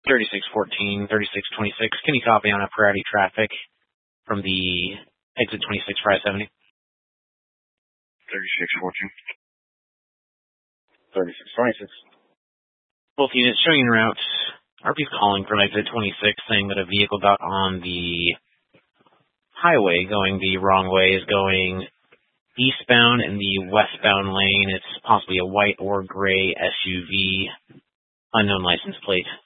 3614, 3626. Can you copy on a priority traffic from the exit 26 for I-70? 3614. 3626. Both units showing en route. RP's calling from exit 26 saying that a vehicle got on the highway going the wrong way, is going eastbound in the westbound lane. It's possibly a white or gray SUV, unknown license plate.